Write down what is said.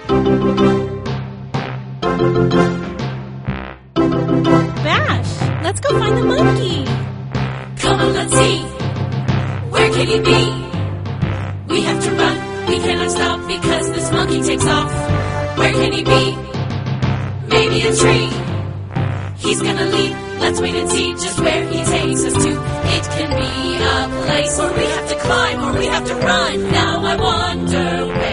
Bash, let's go find the monkey. Come on, let's see. Where can he be? We have to run. We cannot stop because this monkey takes off. Where can he be? Maybe a tree. He's gonna leap. Let's wait and see just where he takes us to. It can be a place where we have to climb or we have to run. Now I wonder where